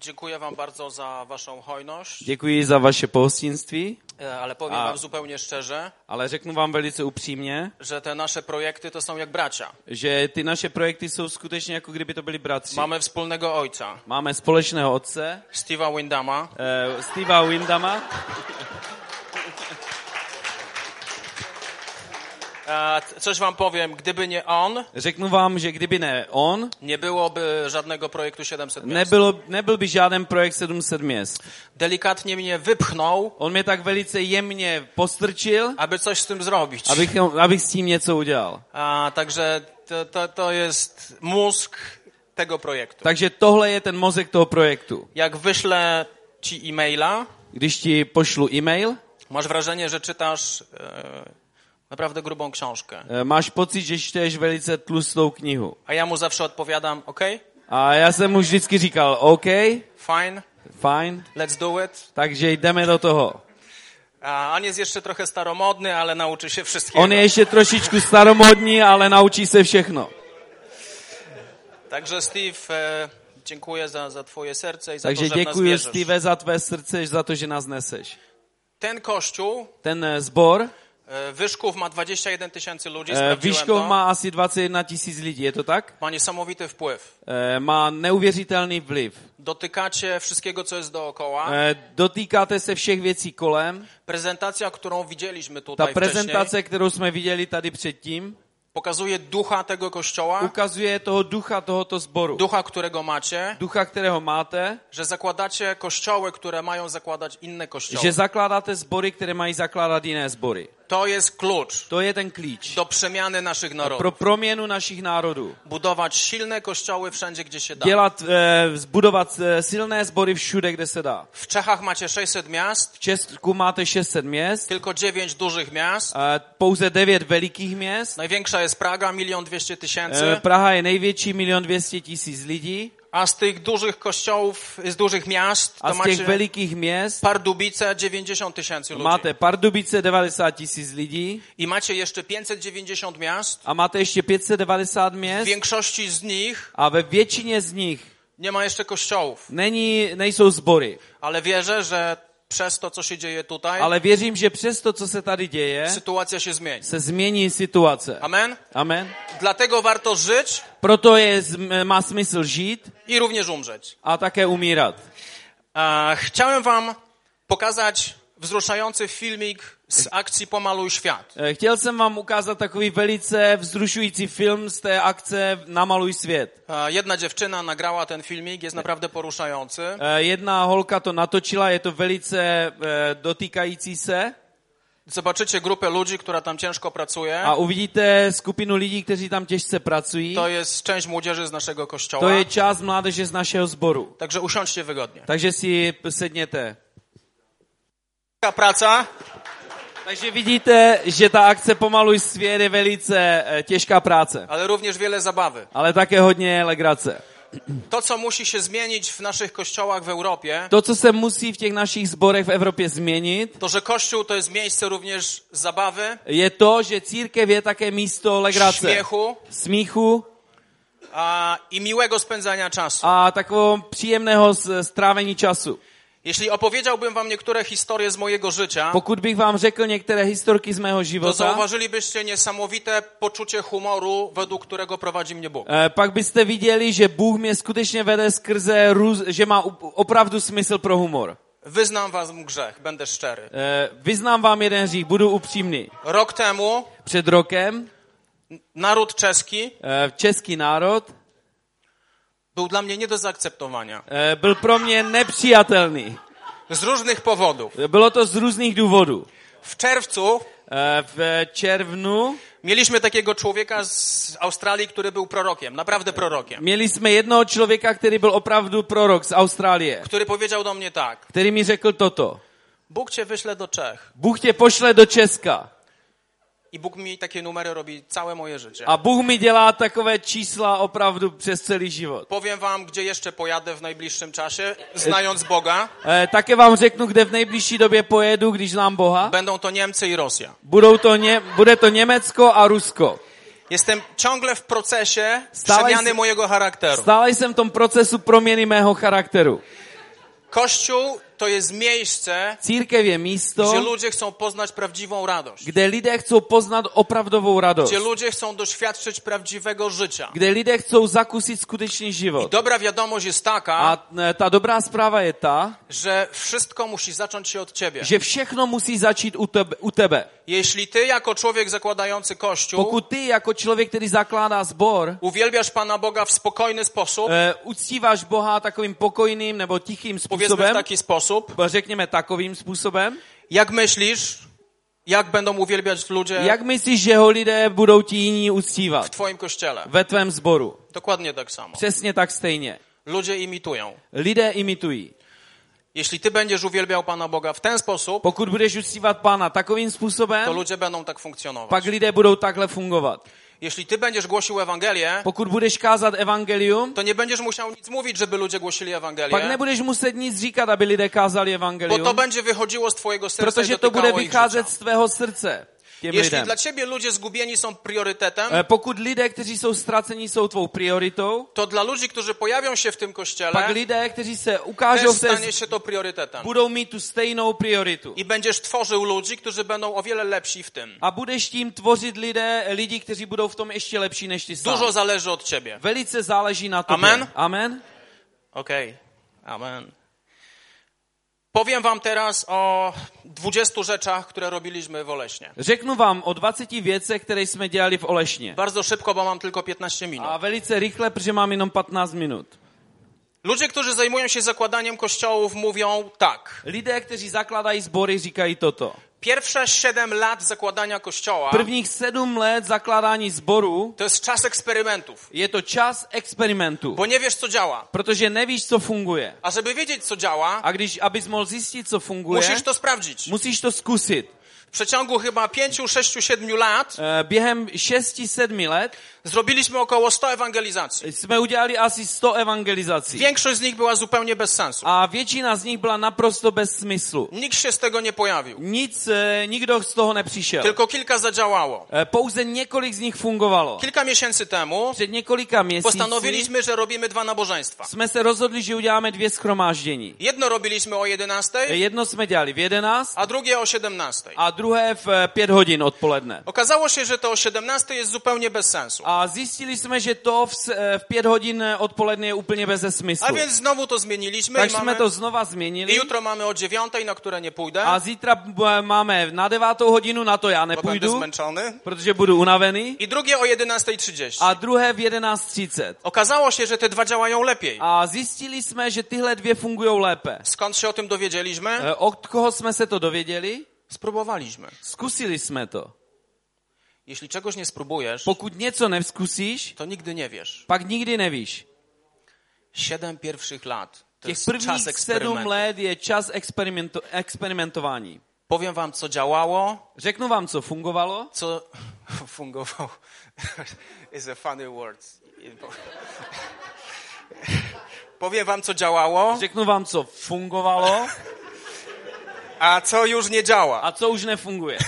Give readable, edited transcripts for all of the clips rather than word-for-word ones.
Dziękuję wam bardzo za waszą hojność. Děkuji za vaše pohostinství, Ale powiem wam zupełnie szczerze, ale řeknu vám velice upřímně, że te nasze projekty to są jak bracia. že ty naše projekty jsou skutečně jako kdyby to byli bratři. Mamy wspólnego ojca, Máme společného otce, Steve'a Windama. Steva Windama. Coś wam powiem, gdyby nie on, Řeknu vám, že kdyby ne on, nie byłoby żadnego projektu 700 miast. nebyl by žádný projekt 700 měst. Delikatnie mnie wypchnął, On mě tak velice jemně postrčil, aby coś z tym zrobić. abych s tím něco udělal. Także to jest mózg tego projektu. Takže tohle je ten mozek toho projektu. Jak wyślę ci e-maila, Když ti pošlu e-mail, masz wrażenie, że czytasz naprawdę grubą książkę. máš pocit, že čteš velice tlustou knihu. A ja mu zawsze odpowiadam, OK, A já jsem mu vždycky říkal, OK, fine, fajn, let's do it. takže jdeme do toho. A on jest jeszcze trochę staromodny, ale nauczy się wszystkiego. On je ještě trošičku staromodní, ale naučí se všechno. Także Steve, dziękuję za twoje serce i za Takže to, że w nas děkuji, wierzysz. Steve, za tvé srdce, za to, že nás neseš. Ten kościół, Ten sbor, Wyszków ma 21 000 ludzi, Vyškov má asi 21 000 lidí, je to tak? Ma niesamowity wpływ. Má neuvěřitelný vliv. Dotykacie wszystkiego, co jest dookoła. Dotýkáte se všech věcí kolem. Prezentacja, którą widzieliśmy Ta tutaj prezentace, wcześniej, kterou jsme viděli tady předtím, pokazuje ducha tego kościoła, ukazuje toho ducha tohoto sboru. ducha, którego macie, Ducha, kterého máte, że zakładacie kościoły, które mają zakładać inne kościoły. že zakládáte sbory, které mají zakládat jiné sbory. To jest klucz To je ten klíč do przemiany naszych narodów. pro proměnu našich národů. Budować silne kościoły wszędzie, gdzie się da. Zbudovat silné sbory všude, kde se dá. W Czechach macie 600 miast, V Česku máte 600 měst, tylko 9 dużych miast. pouze 9 velikých měst. Największa jest Praga, 1 200 000. Praha je největší, 1 200 000 lidí. A z tych dużych kościołów, z dużych miast, A to z těch macie velikých měst Pardubice 90 000 ludzi. máte Pardubice 90 000 lidí I macie jeszcze 590 miast. a máte ještě 590 W měst większości z nich a ve většině z nich nie ma jeszcze kościołów. nejsou sbory. Ale wierzę, że przez to, co się dzieje tutaj, Ale věřím, že přes to, co se tady děje, sytuacja się zmieni. se změní situace. Amen? Amen. Dlatego warto żyć Proto má smysl žít i również umrzeć. a také umírat. Chciałem wam pokazać wzruszający filmik z akcji Pomaluj świat. Chtěl jsem vám ukázat takový velice vzrušující film z té akce Namaluj svět. Jedna dziewczyna nagrała ten filmik, jest naprawdę poruszający. Jedna holka to natočila, je to velice dotýkající se. Zobaczycie grupę ludzi, która tam ciężko pracuje. A uvidíte skupinu lidí, kteří tam těžce pracují. To jest część młodzieży z naszego kościoła. To je část mládeže z našeho sboru. Także usiądźcie wygodnie. Takže si sedněte. Taka praca. Takže vidíte, že ta akce Pomaluj svět je velice těžká práce. Ale również wiele zabawy. Ale také hodně legrace. To, co musi się zmienić w naszych kościołach w Europie, To, co se musí v těch našich sborech v Evropě změnit, to, że Kościół to jest miejsce również zabawy, je to, že církev je také místo legrace, śmiechu smíchu i miłego spędzania czasu. a takového příjemného strávení času. Jeśli opowiedziałbym wam niektóre historie z mojego życia, Pokud bych vám řekl některé historky z mého to života, zauważylibyście niesamowite poczucie humoru, według którego prowadzi mnie Bóg. pak byste viděli, že Bůh mě skutečně vede skrze, že má opravdu smysl pro humor. Wyznam wam grzech, będę szczery. Vyznám vám jeden hřích, budu upřímný. Rok temu Před rokem naród czeski český národ był dla mnie nie do zaakceptowania. byl pro mě nepřijatelný. Z różnych powodów. Bylo to z různých důvodů. W czerwcu V červnu mieliśmy takiego człowieka z Australii, który był prorokiem, naprawdę prorokiem. měli jsme jednoho člověka, který byl opravdu prorok z Austrálie, Który powiedział do mnie tak: který mi řekl toto. Bóg cię wyśle do Czech. Bůh tě pošle do Česka. I Bóg mi takie numery robi całe moje życie. A Bůh mi dělá takové čísla opravdu přes celý život. Powiem wam, gdzie jeszcze pojadę w najbliższym czasie, znając Boga. Také vám řeknu, kde v nejbližší době pojedu, když znám Boha. Będą to Niemcy i Rosja. Bude to Německo a Rusko. Jestem ciągle w procesie przemiany mojego charakteru. Stále jsem v tom procesu proměny mého charakteru. Kościół to jest miejsce, Církev je gdzie místo, ludzie chcą poznać prawdziwą radość. kde lidé chcou poznat opravdovou radost. Gdzie ludzie chcą doświadczyć prawdziwego życia. Kde lidé chcou zakusit skutečný I život. dobra wiadomość jest taka, A ta dobrá zpráva je ta, że wszystko musi zacząć się od ciebie. že všechno musí začít u tebe. Jeśli ty jako człowiek zakładający Kościół Pokud ty jako člověk, který zakládá sbor, uwielbiasz Pana Boga w spokojny sposób, uctíváš Boha takovým pokojným nebo tichým powiedzmy w způsobem, taki sposób, řekněme takovým způsobem, jak myślisz, jak będą uwielbiać ludzie jak myslíš, že ho lidé budou ti jiní w uctívat twoim kościele? ve tvém sboru? Dokładnie tak samo. Přesně tak stejně. Ludzie imitują. Lidé imitují. Jeśli ty będziesz uwielbiał Pana Boga w ten sposób, Pokud budeš uctívat Pána takovým to způsobem, ludzie będą tak funkcjonować. pak lidé budou takhle fungovat. Jeśli ty będziesz głosił Ewangelię, Pokud budeš kázat evangelium, to nie będziesz musiał nic mówić, żeby ludzie głosili pak Ewangelię, nebudeš muset nic říkat, aby lidé kázali bo evangelium, to będzie wychodziło z twojego serca i protože to bude dotykało ich życia. vycházet z tvého srdce těm Jeśli lidem. dla ciebie ludzie zgubieni są priorytetem, Pokud lidé, kteří jsou ztraceni, jsou tvou prioritou, to dla ludzi, którzy pojawią się w tym kościele, pak lidé, kteří se ukážou też v té, stanie się to priorytetem. budou mít tu stejnou prioritu. I będziesz tworzył ludzi, którzy będą o wiele lepsi w tym. A budeš tím tvořit lidi, kteří budou v tom ještě lepší než ty sám. Dużo zależy od ciebie. Velice záleží na tobě. Amen? Amen. Okej. Amen. Powiem wam teraz o 20 rzeczach, które robiliśmy w Oleśnie. Řeknu vám o 20 věcech, které jsme dělali v Olešně. Bardzo szybko, bo mam tylko 15 minut. A velice rychle, protože mám jenom 15 minut. Ludzie, którzy zajmują się zakładaniem kościołów, mówią tak. Lidé, kteří zakládají sbory, říkají toto. Pierwsze 7 lat zakładania kościoła Prvních 7 let zakládání sboru to jest czas eksperymentów, je to čas experimentu. bo nie wiesz, co działa. Protože nevíš, co funguje. A żeby wiedzieć, co działa, A abys mohl zjistit, co funguje, musisz to sprawdzić. musíš to zkusit. W przeciągu chyba 5, 6, 7 lat Během 6-7 let zrobiliśmy około 100 ewangelizacji. jsme udělali asi 100 evangelizací. Większość z nich była zupełnie bez sensu. A většina z nich byla naprosto bez smyslu. Nikt się z tego nie pojawił. Nikdo z toho nepřišel. Tylko kilka zadziałało. Pouze několik z nich fungovalo. Kilka miesięcy temu Před několika měsíci postanowiliśmy, że robimy 2 nabożeństwa. jsme se rozhodli, že uděláme 2 shromáždění. Jedno robiliśmy o 11, Jedno jsme dělali v 11 a drugie o 17. a druhé v 5 hodin odpoledne. Okazało się, że to o 17 jest zupełnie bez sensu. A zjistili jsme, že to v 5 hodin odpoledne je úplně bez smyslu. A więc znowu to zmieniliśmy Tak jsme to znova změnili. i jutro mamy o 9, na które nie pójdę, A zítra máme na 9 hodinu, na to já bo będę nepůjdu, zmęczony. protože budu unavený. I drugie o 11:30. A druhé v 11:30. Okazało się, że te dwa działają lepiej. A zjistili jsme, že tyhle dvě fungují lépe. Skąd się o tym dowiedzieliśmy? Od koho jsme se to dověděli? Spróbowaliśmy. Zkusili jsme to. Jeśli czegoś nie spróbujesz, Pokud něco nevzkusíš, to nigdy nie wiesz. pak nikdy nevíš. 7 pierwszych lat to Těch jest czas prvních 7 eksperymentu. let je čas experimentování. Powiem wam, co działało, Řeknu vám, co fungovalo. co fungowało. Is a funny word. Powiem wam, co działało, Řeknu vám, co fungovalo a co już nie działa. a co už nefunguje.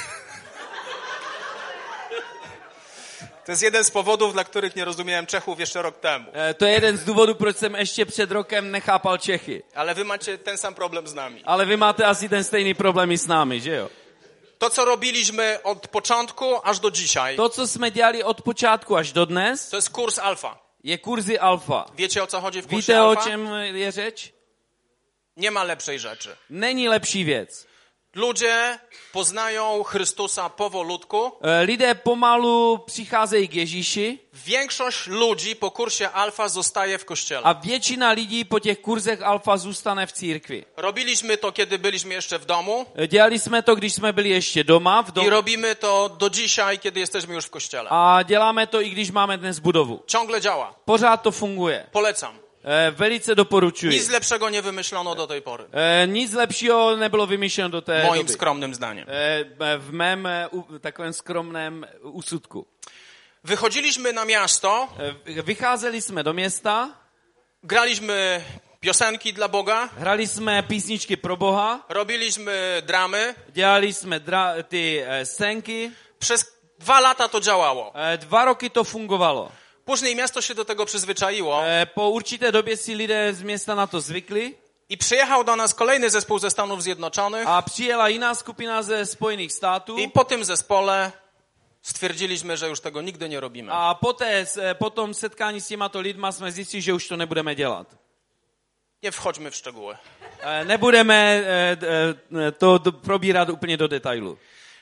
To jest jeden z powodów, dla których nie rozumiałem Czechów jeszcze rok temu. To je jeden z důvodů, proč jsem ještě před rokem nechápal Čechy. Ale wy macie ten sam problem z nami. Ale vy máte asi ten stejný problém i s námi, že jo? To, co robiliśmy od początku aż do dzisiaj, To, co jsme dělali od počátku až do dnes, to jest kurs alfa. je kurzy alfa. Wiecie, o co chodzi w kursie Víte, o alfa? čem je řeč? Nie ma lepszej rzeczy. Není lepší věc. Ludzie poznają Chrystusa powolutku. Lidé pomalu přicházejí k Ježíši Większość ludzi po kursie alfa zostaje w kościele. a většina lidí po těch kurzech alfa zůstane v církvi. Robiliśmy to, kiedy byliśmy jeszcze w domu Dělali jsme to, když jsme byli ještě doma, v i domu. robimy to do dzisiaj, kiedy jesteśmy już w kościele. A děláme to, i když máme dnes budovu. Ciągle działa. Pořád to funguje. Polecam. Velice doporučuji. Nic lepszego nie wymyślono do tej pory. Nic lepšího nebylo vymyšleno do té Moim doby. skromnym zdaniem. V mém takovém skromném úsudku. Wychodziliśmy na miasto, Vycházeli jsme do města, graliśmy piosenki dla Boga, hrali jsme písničky pro Boha, robiliśmy dramy. dělali jsme ty scénky. Przez 2 lata to działało. 2 roky to fungovalo. Później miasto się do tego przyzwyczaiło Po určité době si lidé z města na to zvykli I przyjechał do nas kolejny zespół ze Stanów Zjednoczonych. A přijela jiná skupina ze Spojených států. I po tym zespole stwierdziliśmy, że już tego nigdy nie robimy. A po tom setkání s těmato lidma jsme zjistili, že už to nebudeme dělat. Nie wchodźmy w szczegóły. Nebudeme to probírat úplně do detailu.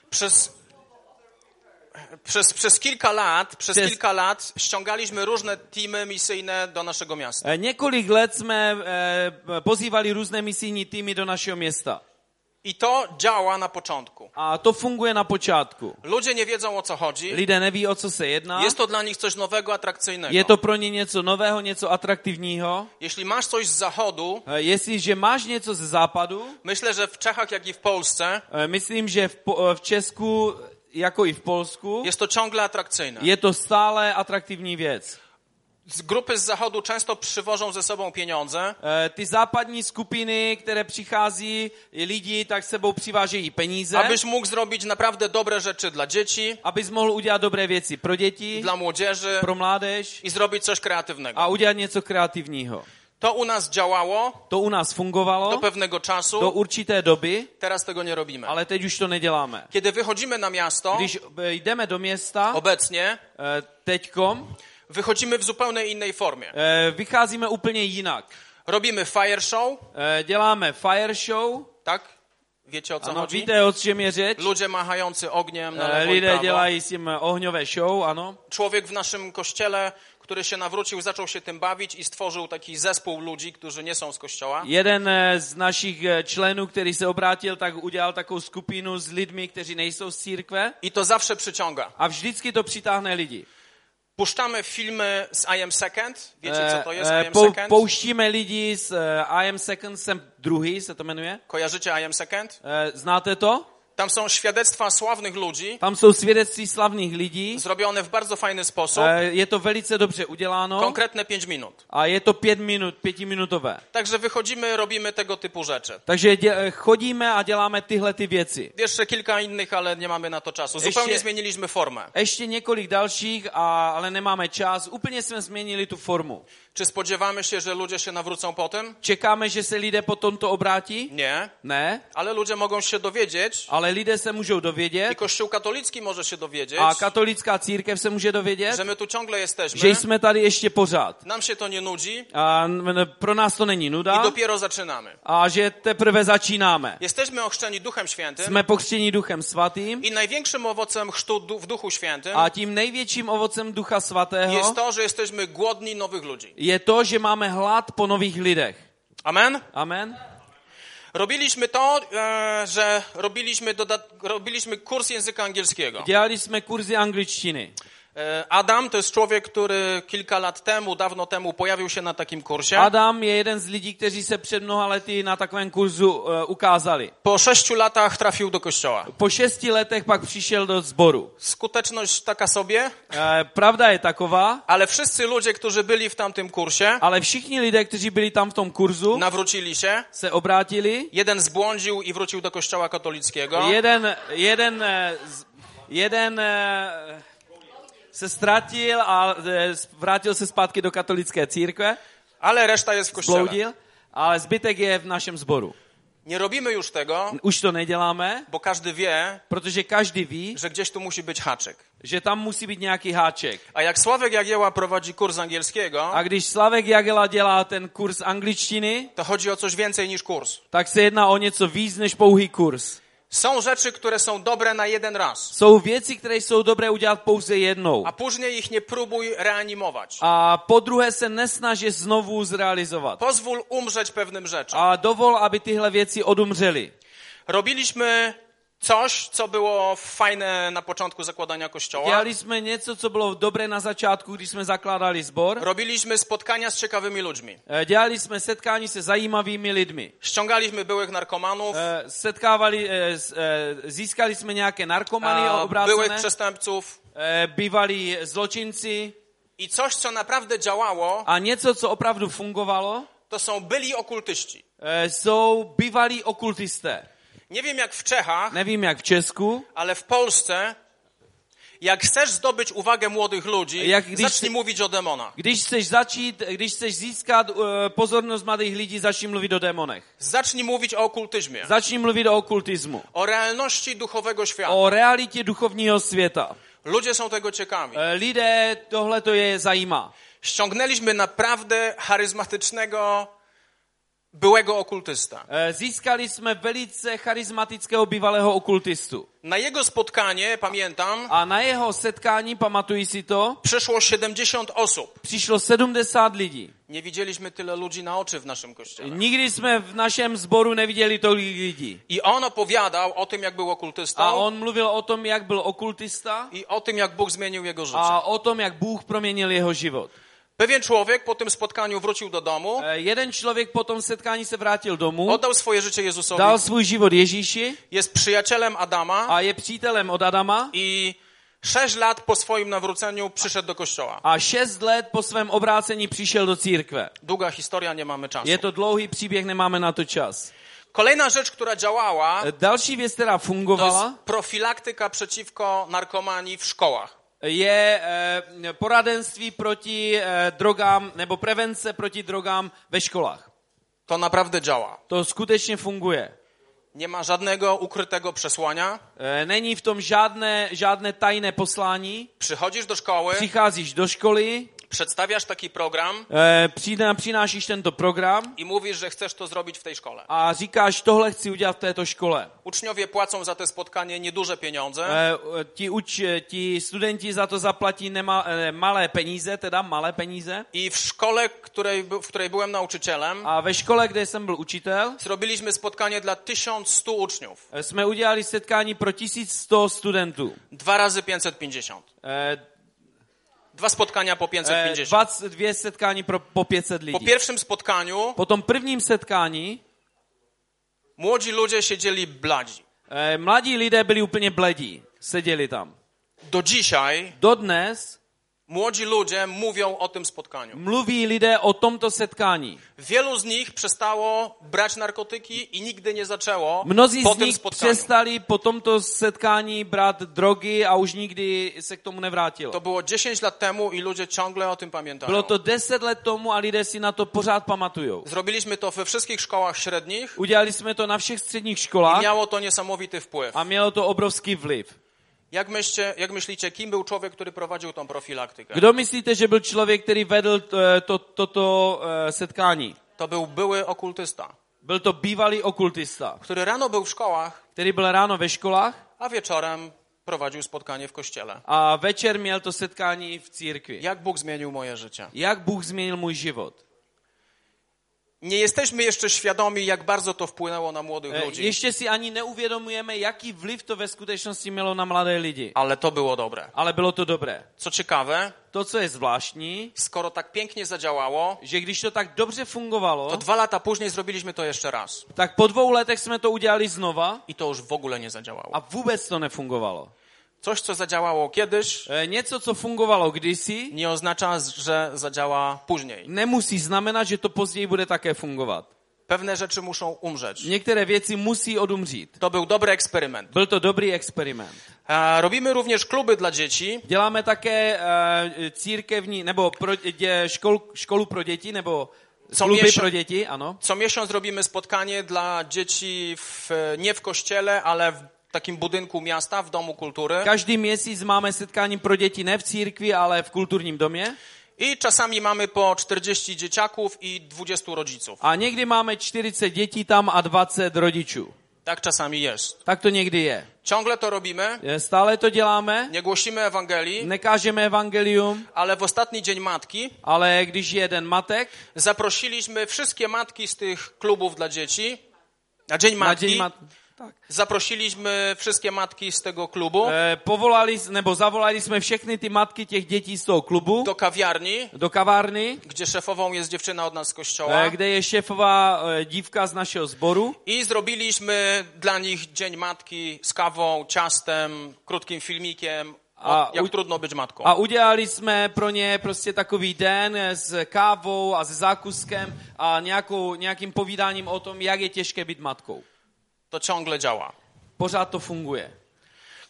Przez kilka lat ściągaliśmy różne teamy misyjne do naszego miasta. Několik let jsme pozývali různé misijní týmy do našeho města. I to działa na początku. A to funguje na počátku. Ludzie nie wiedzą, o co chodzi. Lidé neví, o co se jedná. Jest to dla nich coś nowego, atrakcyjnego. Je to pro ně něco nového, něco atraktivního. Jeśli masz coś z zachodu, jestliže máš něco ze západu, myślę, że w Czechach, jak i w Polsce, myslím, že v Česku, jako i v Polsku, jest to ciągle atrakcyjne. je to stále atraktivní věc. Grupy z zachodu często przywożą ze sobą pieniądze. Ty západní skupiny, které přichází lidi, tak s sebou přivážejí peníze. Abyś mógł zrobić naprawdę dobre rzeczy dla dzieci. Abys mohl udělat dobré věci pro děti, dla młodzieży. Pro mládež. I zrobić coś kreatywnego. A udělat něco kreativního. To u nas działało. To u nás fungovalo. Do pewnego czasu. Do určité doby. Teraz tego nie robimy. Ale teď už to neděláme. Kiedy wychodzimy na miasto. Když jdeme do města. Obecnie. Teďkom. Wychodzimy w zupełnie innej formie. Vycházíme úplně jinak. Robimy fire show. Děláme fire show. Tak? Wiecie, o co chodzi? Víte, o čem je řeč? Ludzie machający ogniem na lewo i lidé prawo. dělají s tím ohňové show, ano. Człowiek w naszym kościele, który się nawrócił, zaczął się tym bawić i stworzył taki zespół ludzi, którzy nie są z kościoła. Jeden z našich členů, který se obrátil, tak udělal takovou skupinu s lidmi, kteří nejsou z církve. I to zawsze przyciąga. A vždycky to přitáhne lidi. Puszczamy filmy z I Am Second. Wiecie, co to jest I Am Second? Pouštíme lidi z I Am Second, jsem druhý, se to jmenuje. Kojarzycie I Am Second? Znáte to? Tam są świadectwa sławnych ludzi. Tam jsou svědectví slavných lidí. Zrobione w bardzo fajny sposób. Je to velice dobře uděláno. Konkretne 5 minut. A je to 5minutové. Także wychodzimy, robimy tego typu rzeczy. Takže chodíme a děláme tyhle ty věci. Jeszcze kilka innych, ale nie mamy na to czasu. Zupełnie zmieniliśmy formę. Ještě několik dalších, ale nemáme čas. Úplně jsme změnili tu formu. Czy spodziewamy się, że ludzie się nawrócą po tym? Čekáme, že se lidé po tomto obrátí? Nie. Ne. Ale ludzie mogą się dowiedzieć. Ale lidé se můžou dovědět. I Kościół katolicki może się dowiedzieć. A katolická církev se může dovědět. Że my tu ciągle jesteśmy. Že jsme tady ještě pořád. Nam się to nie nudzi. A pro nás to není nuda. I dopiero zaczynamy. A že teprve začínáme. Jesteśmy ochrzczeni Duchem Świętym. Jsme pokřtěni Duchem Svatým. I największym owocem chrztu w Duchu Świętym. A tím největším ovocem Ducha Svatého jest to, że jesteśmy głodni nowych ludzi. Je to, že máme hlad po nových lidech. Amen. Amen. Robiliśmy to, że robiliśmy kurs języka angielskiego. Dělali jsme kurzy angličtiny. Adam to jest człowiek, który kilka lat temu, dawno temu pojawił się na takim kursie. Adam je jeden z lidí, kteří se před mnoha lety na takovém kurzu ukázali. Po 6 latach trafił do kościoła. Po 6 letech pak přišel do sboru. Skuteczność taka sobie. Pravda je taková. Ale wszyscy ludzie, którzy byli w tamtym kursie. Ale všichni lidé, kteří byli tam v tom kurzu. Nawrócili się. Se obrátili. Jeden zbłądził i wrócił do kościoła katolickiego. Jeden se ztratil a vrátil se zpátky do katolické církve. Ale reszta jest w kościele. Zbloudil, ale zbytek je v našem sboru. Nie robimy już tego. Už to neděláme. Bo każdy wie. Protože každý ví. Że gdzieś tu musi być haczyk. Že tam musí být nějaký háček. A jak Sławek Jagieła prowadzi kurs angielskiego. A když Slavek Jagela dělá ten kurz angličtiny. To chodzi o coś więcej niż kurs. Tak se jedná o něco víc než pouhý kurz. Są rzeczy, które są dobre na jeden raz. Jsou věci, které jsou dobré udělat pouze jednou. A później ich nie próbuj reanimować. A po druhé se nesnaží znovu zrealizovat. Pozwól umrzeć pewnym rzeczom. A dovol, aby tyhle věci odumřely. Robiliśmy coś, co było fajne na początku zakładania kościoła. Dělali jsme něco, co bylo dobré na začátku, když jsme zakládali sbor. Robiliśmy spotkania z ciekawymi ludźmi. Dělali jsme setkání se zajímavými lidmi. Ściągaliśmy byłych narkomanów. Získali jsme nějaké narkomany obrácené. Byłych przestępców. Bývalí zločinci. I coś, co naprawdę działało. A něco, co opravdu fungovalo. To są byli okultyści. Jsou bývalí okultisté. Nie wiem jak w Czechach. Nevím jak v Česku. Ale w Polsce Jak chcesz zdobyć uwagę młodych ludzi, zacznij mówić o demonach. Když chceš získat pozornost mladých lidí, začni mluvit o démonech. Zacznij mówić o okultyzmie. Začni mluvit o okultismu. O realności duchowego świata. O realitě duchovního světa. Ludzie są tego ciekawi. Lidé tohle to je zajímá. Ściągnęliśmy naprawdę charyzmatycznego byłego okultysta. Získali jsme velice charismatického bývalého okultistu. Na jego spotkanie, pamiętam, A na jeho setkání, pamatuji si to, przyszło 70 osób. přišlo 70 lidí. Nie widzieliśmy tyle ludzi na oczy w naszym kościele. Nikdy jsme v našem sboru neviděli tolik lidí. I on opowiadał o tym, jak był okultystą. A on mluvil o tom, jak byl okultista I o tym, jak Bóg zmienił jego życie. a o tom, jak Bůh proměnil jeho život. Pewien człowiek po tym spotkaniu wrócił do domu, Jeden člověk po tom setkání se vrátil domů, oddał swoje życie Jezusowi, dal svůj život Ježíši jest przyjacielem Adama a je přítelem od Adama i 6 lat po swoim nawróceniu przyszedł do kościoła. a 6 let po svém obrácení přišel do církve. Długa historia, nie mamy czasu. Je to dlouhý příběh, nemáme na to čas. Kolejna rzecz, która działała, Další věc, která to fungovala, jest profilaktyka przeciwko narkomanii w szkołach. je poradenství proti drogám nebo prevence proti drogám ve školách. To naprawdę działa. To skutečně funguje. Nie ma żadnego ukrytego przesłania. Není v tom žádné tajné poslání. Przychodzisz do szkoły, Přicházíš do školy, przedstawiasz taki program přinášíš tento program i mówisz, że chcesz to zrobić w tej szkole. a říkáš, tohle chci udělat v této škole. Uczniowie płacą za te spotkanie nieduże pieniądze. Ti studenti za to zaplatí malé peníze, teda malé peníze. I w szkole, w której byłem nauczycielem, A ve škole, kde jsem byl učitel, zrobiliśmy spotkanie dla 1100 uczniów. jsme udělali setkání pro 1100 studentů. 2 razy 550. 2 spotkania po 550. 22 setkání po 500 Po lidí. pierwszym spotkaniu Po tom prvním setkání młodzi ludzie siedzieli bladzi. mladí lidé byli úplně bledí. Seděli tam. Do dzisiaj Dodnes młodzi ludzie mówią o tym spotkaniu. mluví lidé o tomto setkání. Wielu z nich przestało brać narkotyki i nigdy nie zaczęło Mnozí po z tym nich spotkaniu. přestali po tomto setkání brát drogy a už nikdy se k tomu nevrátilo. To było 10 lat temu i ludzie ciągle o tym pamiętają. Bylo to 10 let tomu a lidé si na to pořád pamatujou. Zrobiliśmy to we wszystkich szkołach średnich Udělali jsme to na všech středních i školách miało to niesamowity wpływ. a mělo to obrovský vliv. Jak myślicie, kim był człowiek, który prowadził tą profilaktykę? Kdo myslíte, že byl člověk, který vedl toto setkání? To był były okultysta, Byl to bývalý okultista, który rano był w szkołach, který byl ráno ve školách a wieczorem prowadził spotkanie w kościele. a večer měl to setkání v církvi. Jak Bóg zmienił moje życie? Jak Bůh změnil můj život? Nie jesteśmy jeszcze świadomi, jak bardzo to wpłynęło na młodych ludzi, Ještě si ani neuvědomujeme, jaký vliv to ve skutečnosti mělo na mladé lidi. ale to było dobre. Ale bylo to dobré. Co ciekawe, To, co je zvláštní, skoro tak pięknie zadziałało, že když to tak dobře fungovalo, to 2 lata później zrobiliśmy to jeszcze raz. tak po 2 letech jsme to udělali znova I to już w ogóle nie zadziałało. a vůbec to nefungovalo. Coś, co zadziałało kiedyś, Něco, co fungovalo kdysi, nie oznacza, że zadziała później. nemusí znamenat, že to později bude také fungovat. Pewne rzeczy muszą umrzeć. Některé věci musí odumřít. To był dobry eksperyment. Byl to dobrý experiment. Robimy również kluby dla dzieci. Děláme také církevní, nebo školu pro děti, nebo kluby pro děti, ano. Co miesiąc robimy spotkanie dla dzieci nie w kościele, ale w takim budynku miasta, w Domu Kultury. Každý měsíc máme setkání pro děti ne v církvi, ale v kulturním domě. I czasami mamy po 40 dzieciaków i 20 rodziców. A někdy máme 40 dětí tam a 20 rodičů. Tak czasami jest. Tak to někdy je. Ciągle to robimy. Stále to děláme, Nie głosimy Ewangelii, nekážeme evangelium, ale w ostatni dzień matki ale když je den matek, zaprosiliśmy wszystkie matki z tych klubów dla dzieci. Na Dzień Matki tak. zaprosiliśmy wszystkie matki z tego klubu Zavolali jsme všechny ty matky těch dětí z toho klubu do kawiarni, do kavárny, gdzie szefową jest dziewczyna od nas z kościoła. kde je šéfová dívka z našeho sboru. I zrobiliśmy dla nich Dzień Matki z kawą, ciastem, krótkim filmikiem, jak trudno być matką. A udělali jsme pro ně prostě takový den s kávou a s zákuskem a nějakým povídáním o tom, jak je těžké být matkou. To ciągle działa. Pořád to funguje.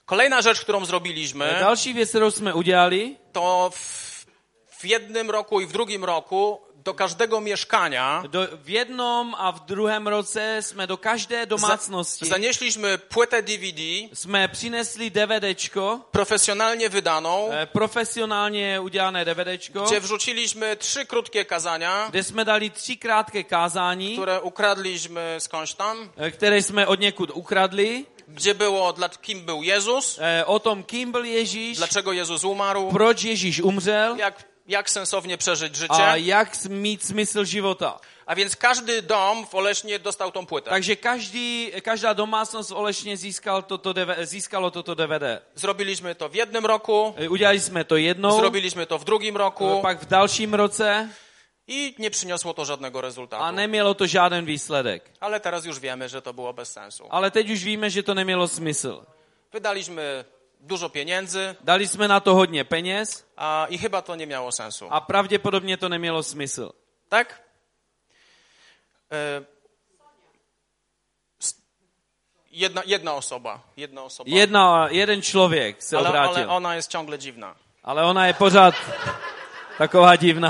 Kolejna rzecz, którą zrobiliśmy, Další věc, kterou jsme udělali, to w jednym roku i w drugim roku do každého mieszkania v jednom a v druhém roce jsme do každé domácnosti zanieśliśmy płytę DVD, jsme přinesli DVDčko, profesjonalnie wydaną, profesionálně udělané DVDčko, gdzie wrzuciliśmy 3 krótkie kazania, kde jsme dali 3 krátké kázání, które ukradliśmy skądś tam, které jsme od někud ukradli, gdzie było, kim był Jezus, o tom, kým byl Ježíš, dlaczego Jezus umarł, proč Ježíš umřel jak sensownie przeżyć a życie. jak mít smysl života. A więc każdy dom w Olesznie dostał tą płytę. Takže každá domácnost v Olešně získalo toto DVD. Zrobiliśmy to w jednym roku, Udělali jsme to jednou, zrobiliśmy to w drugim roku pak v dalším roce i nie przyniosło to żadnego rezultatu. a nemělo to žádný výsledek. Ale teraz już wiemy, że to było bez sensu. Ale teď už víme, že to nemělo smysl. Wydaliśmy dużo pieniędzy Dali jsme na to hodně peněz i chyba to nie miało sensu. a pravděpodobně to nemělo smysl. Tak? Jedna osoba. Jeden člověk se obrátil. Ale ona jest ciągle dziwna. Ale ona je pořád taková divná.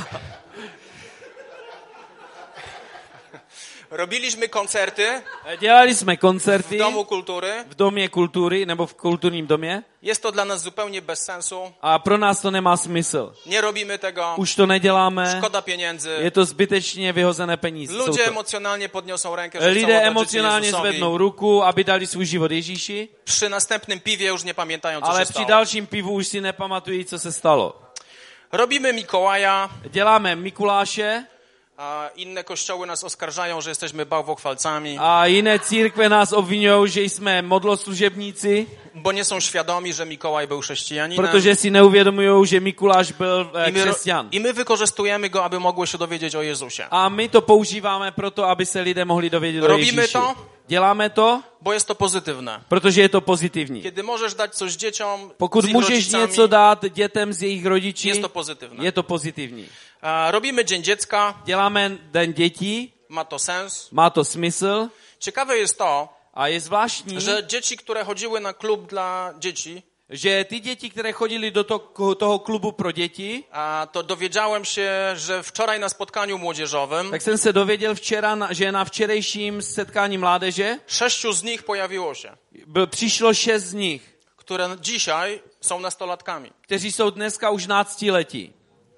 Robiliśmy koncerty Dělali jsme koncerty w Domu Kultury. v domě kultury nebo v kulturním domě Jest to dla nas zupełnie bez sensu. a pro nás to nemá smysl. Nie robimy tego. Už to neděláme, Szkoda pieniędzy. je to zbytečně vyhozené peníze. Ludzie emocjonalnie podniosą rękę, że chcą Lidé oddać emocionálně życie Jezusowi. zvednou ruku, aby dali svůj život Ježíši, Przy następnym piwie już nie pamiętają, co ale się při stało. dalším pivu už si nepamatují, co se stalo. Robimy Mikołaja, Děláme Mikuláše a inne kościoły nas oskarżają, że jesteśmy bałwochwalcami, a jiné církve nás obvinují, že jsme modloslužebníci, bo nie są świadomi, że Mikołaj był chrześcijaninem. protože si neuvědomují, že Mikuláš byl křesťan. I my wykorzystujemy go, aby mogły się dowiedzieć o Jezusie. A my to používáme proto, aby se lidé mohli dovědět o Robimy Ježíši. to? Děláme to, Bo jest to pozytywne. protože je to pozitivní. Kiedy możesz dać coś dzieciom Pokud z ich můžeš rodzicami, něco dát dětem z jejich rodičí, jest to pozytywne. je to pozitivní. Robimy Dzień Dziecka, Děláme Den dětí, ma to sens. má to smysl Ciekawe jest to, a je zvláštní, że dzieci, które chodziły na klub dla dzieci, že ty děti, které chodili do toho klubu pro děti, a to dowiedziałem się, że wczoraj na spotkaniu młodzieżowym tak jsem se dověděl včera, že na včerejším setkání mládeže 6 z nich pojawiło się, přišlo 6 z nich, które dzisiaj są nastolatkami. kteří jsou dneska už 12letí.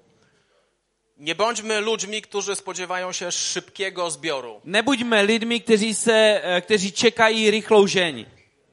Nie bądźmy ludźmi, którzy spodziewają się szybkiego zbioru. Nebuďme lidmi, kteří čekají rychlou žeň.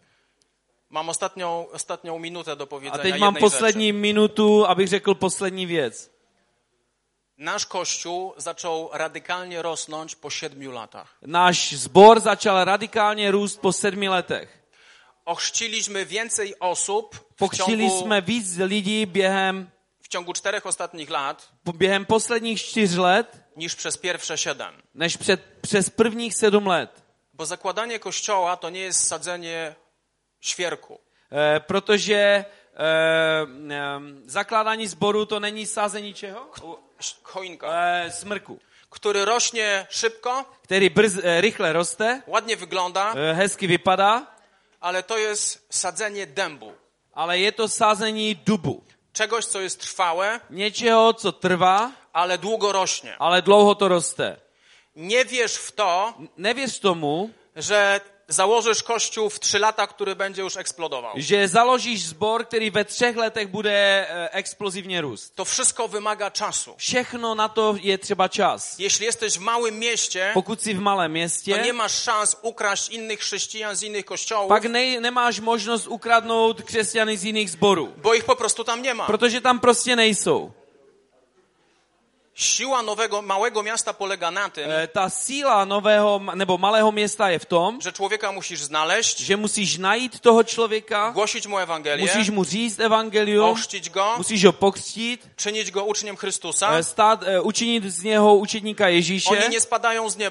Mam ostatnią minutę do A powiedzenia teď mám jednej poslední rzeczy. minutu, abych řekl poslední věc. Nasz Kościół zaczął radykalnie rosnąć po 7 latach. Náš sbor začal radikálně růst po 7 letech. Ochrzciliśmy więcej osób Pokřtili jsme víc lidí w ciągu 4 ostatnich lat během posledních 4 let, niż przez pierwsze 7. než přes prvních 7 let. Bo zakładanie kościoła to nie jest sadzenie świerku. Protože zakládání sboru to není sázení čeho? Choinka. Smrku. Który rośnie szybko, Který rychle roste, ładnie wygląda, hezky vypadá, ale to jest sadzenie dębu. ale je to sázení dubu. Czegoś, co jest trwałe, Něčeho, co trvá, ale długo rośnie. ale dlouho to roste. Nie wierz w to, Nevěř tomu, że założysz kościół w 3 lata, który będzie już eksplodował. že založíš sbor, který ve 3 letech bude explozivně růst. To wszystko wymaga czasu. Všechno na to je třeba čas. Jeśli jesteś w małym mieście, Pokud jsi v malém to městě, nie masz szans ukraść innych chrześcijan z innych kościołów, pak nemáš možnost ukradnout křesťany z jiných sborů. bo ich po prostu tam nie ma. Protože tam prostě nejsou. Siła małego miasta polega na tym, Ta síla nového nebo malého města je v tom, że człowieka musisz znaleźć, že musíš najít toho člověka, głosić mu Ewangelię, musíš mu říct evangelium, ochrzcić go, musíš ho pokřtít, czynić go uczniem Chrystusa. učinit z něho učedníka Ježíše Oni nie spadają z nieba.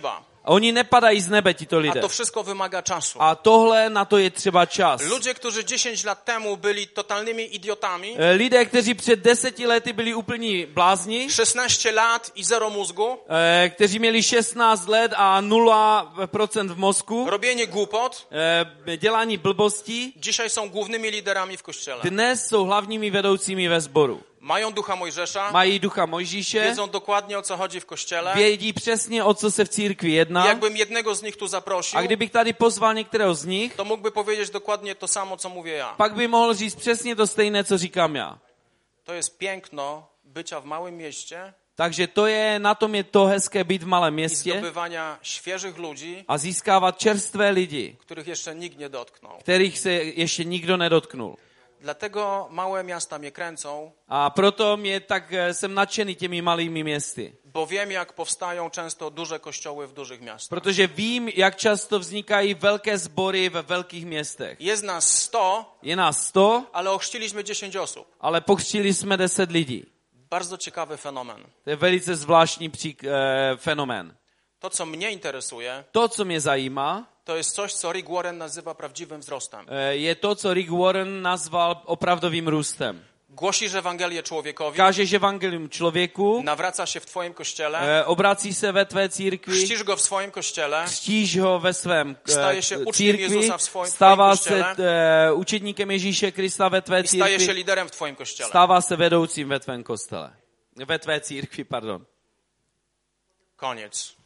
A oni nepadají z nebe, tito A lidé. to wszystko wymaga czasu. A tohle, na to je třeba čas. Ludzie, którzy 10 lat temu byli totalnymi idiotami, Lidé, kteří před 10 lety byli úplní blázni, 16 lat i zero mózgu, kteří měli 16 let a 0% v mozku, robienie głupot, dělání blbostí, dzisiaj są głównymi liderami w kościele. dnes jsou hlavními vedoucími ve sboru. Mają ducha Mojżesza, Mají ducha Mojžíše, wiedzą dokładnie, o co chodzi w kościele. vědí přesně, o co se v církvi I jedná. jakbym jednego z nich tu zaprosił, A kdybych tady pozval některého z nich, to mógłby powiedzieć dokładnie to samo, co mówię ja. pak by mohl říct přesně to stejné, co říkám já. To jest piękno bycia w małym mieście Takže na tom je to hezké být v malém i městě zdobywania świeżych ludzi, a získávat čerstvé lidi, których jeszcze nikt nie dotknął. kterých se ještě nikdo nedotknul. Dlatego małe miasta mnie kręcą, A proto jsem nadšený těmi malými městy. bo wiem, jak powstają często duże kościoły w dużych miastach. Protože vím, jak často vznikají velké sbory ve velkých městech. Jest nas 100, Je nás 100, ale ochrzciliśmy 10 osób. ale pokřtili jsme 10 lidí. Bardzo ciekawy fenomen. To je velice zvláštní fenomén. To, co mnie interesuje, To, co mě zajímá, to jest coś, co Rick Warren nazywa prawdziwym wzrostem. je to, co Rick Warren nazval opravdovým růstem. Głosisz Ewangelię człowiekowi, Kážeš evangelium člověku, nawraca się w twoim kościele, obrací se ve tvé církvi, chrzcisz go w swoim kościele, křtíš ho ve svém Staje się uczniem církvi, Jezusa w swoim stává se kościele učedníkem Ježíše Krista ve tvé i staje się církvi, liderem w twoim kościele. stává se vedoucím ve tvém kostele. Ve tvé církvi, pardon. Koniec.